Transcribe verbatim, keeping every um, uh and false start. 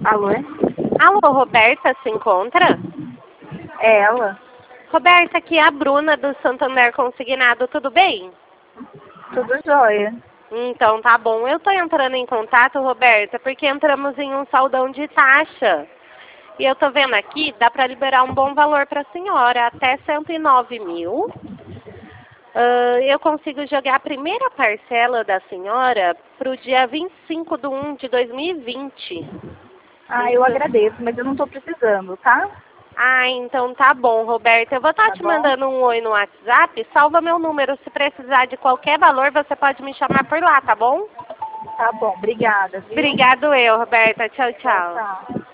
Alô? Alô, Roberta, se encontra? É ela? Roberta, aqui é a Bruna do Santander Consignado, tudo bem? Tudo jóia. Então tá bom. Eu tô entrando em contato, Roberta, porque entramos em um saldão de taxa. E eu tô vendo aqui, dá para liberar um bom valor para a senhora, até cento e nove mil. Uh, eu consigo jogar a primeira parcela da senhora para o dia vinte e cinco de um de dois mil e vinte. Ah, eu Isso. agradeço, mas eu não tô precisando, tá? Ah, então tá bom, Roberta. Eu vou estar Tá te bom? mandando um oi no WhatsApp. Salva meu número. Se precisar de qualquer valor, você pode me chamar por lá, tá bom? Tá bom, obrigada, viu? Obrigado eu, Roberta. Tchau, Tchau, tchau. tchau.